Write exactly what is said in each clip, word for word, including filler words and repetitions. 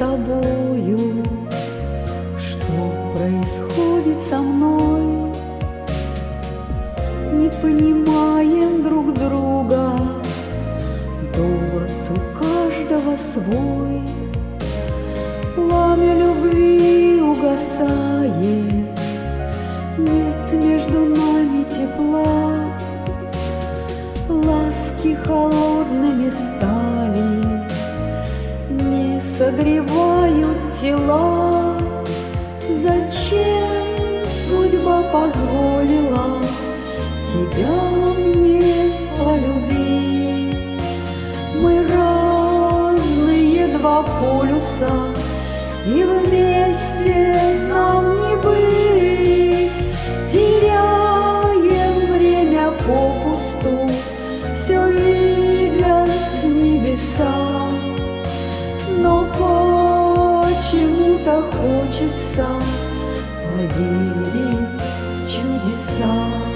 тобою, что происходит со мной. Не понимаем друг друга, довод у каждого свой. Пламя любви угасает, нет между нами тепла. Ласки холодными стали, не согревают тела. Зачем судьба позволила тебя мне полюбить? Мы разные два полюса, и вместе нам не быть. Теряем время попусту, все видят небеса. Но почему-то хочется поверить в чудеса.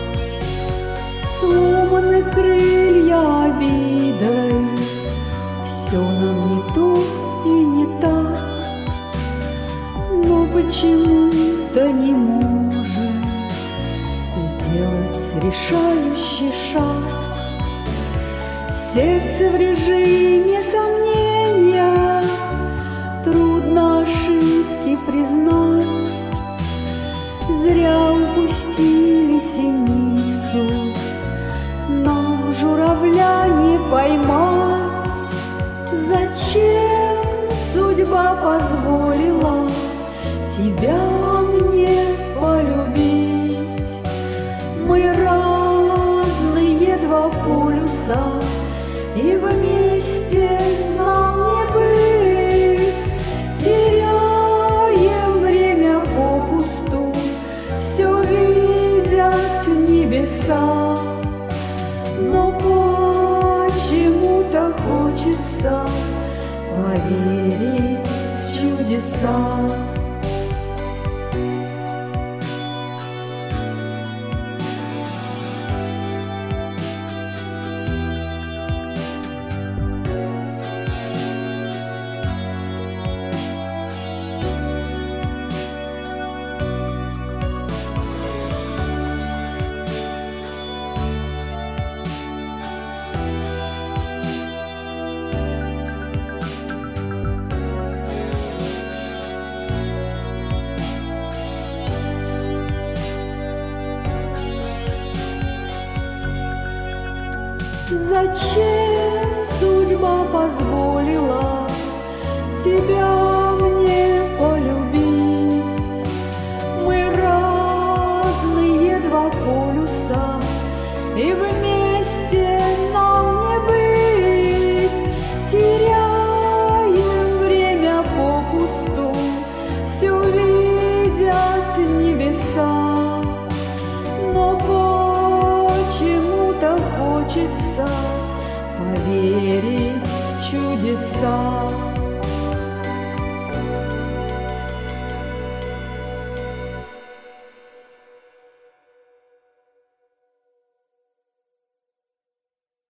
Сломаны крылья обидой, все нам не то и не так. Но почему-то не можем сделать решающий шаг. Сердце в режиме сомнения, трудно ошибки признать. Зря упустили синицу, нам журавля не поймать. Зачем судьба позволила тебя мне полюбить? Мы разные два полюса, и вместе нам не быть. Теряем время попусту, все видят небеса. Но почему-то хочется поверить в чудеса. Зачем судьба позволила тебя мне полюбить? Мы разные два полюса, и вместе нам не быть. Теряем время попусту, все видят небеса. Но почему-то хочется поверить в чудеса.